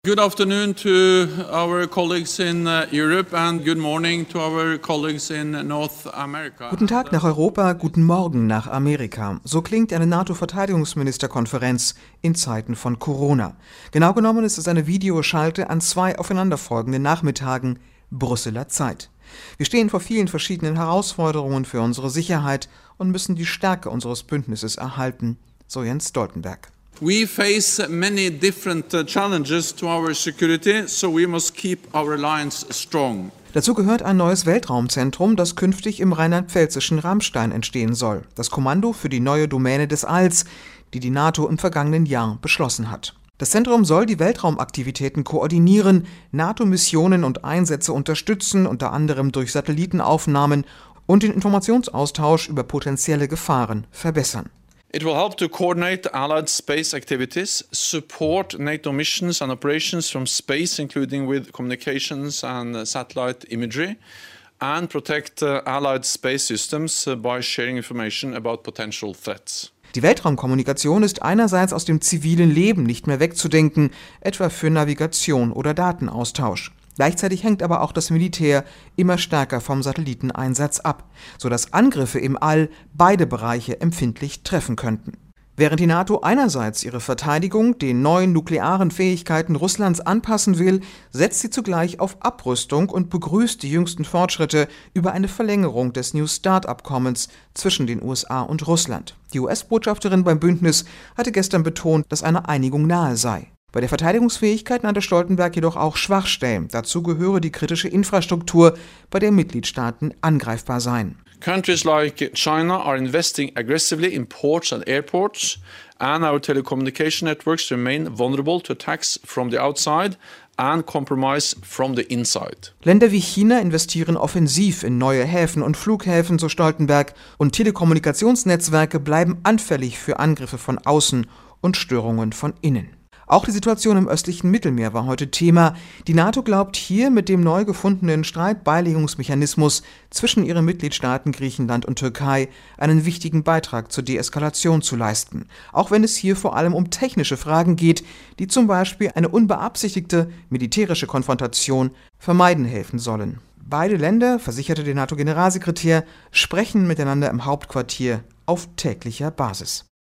Good afternoon to our colleagues in Europe and good morning to our colleagues in North America. Guten Tag nach Europa, guten Morgen nach Amerika. So klingt eine NATO-Verteidigungsministerkonferenz in Zeiten von Corona. Genau genommen ist es eine Videoschalte an zwei aufeinanderfolgenden Nachmittagen Brüsseler Zeit. Wir stehen vor vielen verschiedenen Herausforderungen für unsere Sicherheit und müssen die Stärke unseres Bündnisses erhalten, so Jens Stoltenberg. We face many different challenges to our security, so we must keep our alliance strong. Dazu gehört ein neues Weltraumzentrum, das künftig im rheinland-pfälzischen Ramstein entstehen soll. Das Kommando für die neue Domäne des Alls, die die NATO im vergangenen Jahr beschlossen hat. Das Zentrum soll die Weltraumaktivitäten koordinieren, NATO-Missionen und Einsätze unterstützen, unter anderem durch Satellitenaufnahmen und den Informationsaustausch über potenzielle Gefahren verbessern. It will help to coordinate Allied space activities, support NATO missions and operations from space, including with communications and satellite imagery, and protect Allied space systems by sharing information about potential threats. Die Weltraumkommunikation ist einerseits aus dem zivilen Leben nicht mehr wegzudenken, etwa für Navigation oder Datenaustausch. Gleichzeitig hängt aber auch das Militär immer stärker vom Satelliteneinsatz ab, sodass Angriffe im All beide Bereiche empfindlich treffen könnten. Während die NATO einerseits ihre Verteidigung den neuen nuklearen Fähigkeiten Russlands anpassen will, setzt sie zugleich auf Abrüstung und begrüßt die jüngsten Fortschritte über eine Verlängerung des New START-Abkommens zwischen den USA und Russland. Die US-Botschafterin beim Bündnis hatte gestern betont, dass eine Einigung nahe sei. Bei der Verteidigungsfähigkeit nannte Stoltenberg jedoch auch Schwachstellen. Dazu gehöre die kritische Infrastruktur, bei der Mitgliedstaaten angreifbar seien. Countries like China are investing aggressively in ports and airports, and our telecommunication networks remain vulnerable to attacks from the outside and compromise from the inside. Länder wie China investieren offensiv in neue Häfen und Flughäfen, so Stoltenberg, und Telekommunikationsnetzwerke bleiben anfällig für Angriffe von außen und Störungen von innen. Auch die Situation im östlichen Mittelmeer war heute Thema. Die NATO glaubt hier mit dem neu gefundenen Streitbeilegungsmechanismus zwischen ihren Mitgliedstaaten Griechenland und Türkei einen wichtigen Beitrag zur Deeskalation zu leisten. Auch wenn es hier vor allem um technische Fragen geht, die zum Beispiel eine unbeabsichtigte militärische Konfrontation vermeiden helfen sollen. Beide Länder, versicherte der NATO-Generalsekretär, sprechen miteinander im Hauptquartier auf täglicher Basis.